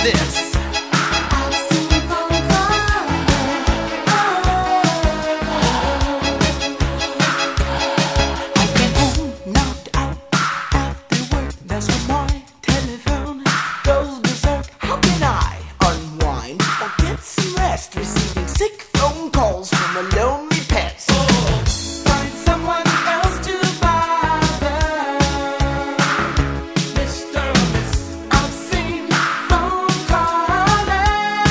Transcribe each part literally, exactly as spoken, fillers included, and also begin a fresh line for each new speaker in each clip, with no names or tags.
this.
Receiving sick phone calls from a lonely pet. Find someone else to bother. Mister or Miss Obscene phone calling.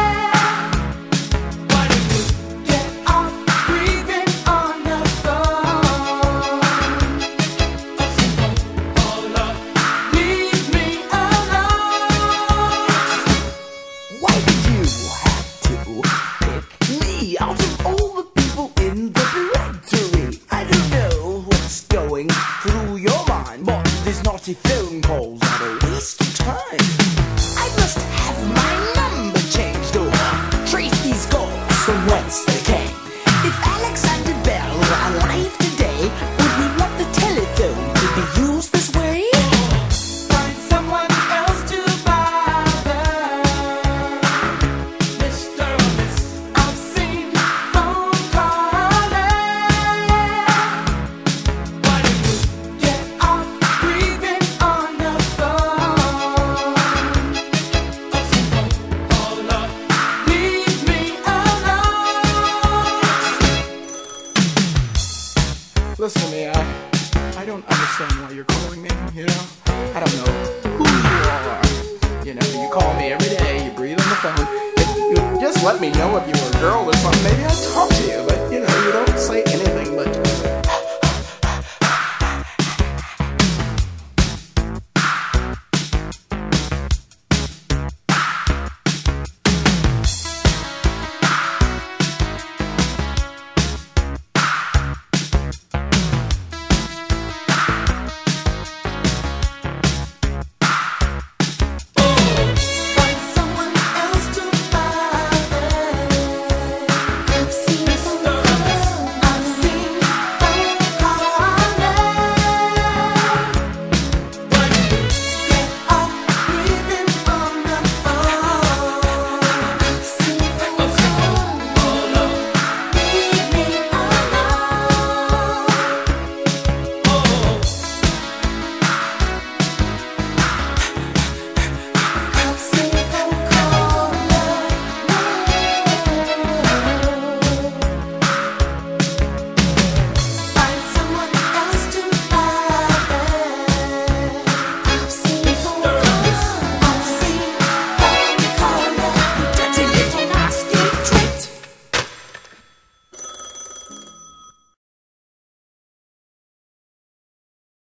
Why don't you get off breathing on the phone? Obscene phone caller, leave me alone. Why did you have to pick me out of all the people in the directory? I don't know what's going through your mind, but these naughty phone calls are a waste of time. I must have my number changed or trace these calls from whence they came. If Alexander Bell were alive today, would we want the telephone to be used this way? Find someone else to bother. Mister or Miss Obscene phone calling. Why don't you get off breathing on the phone? Obscene phone caller, leave me alone. Listen to me, I, I don't understand why you're calling me, you know? I don't know who you are. You know, you call me every day, you breathe on the phone. If you just let me know if you were a girl or something, maybe I'd talk to you, but you know, you don't say anything.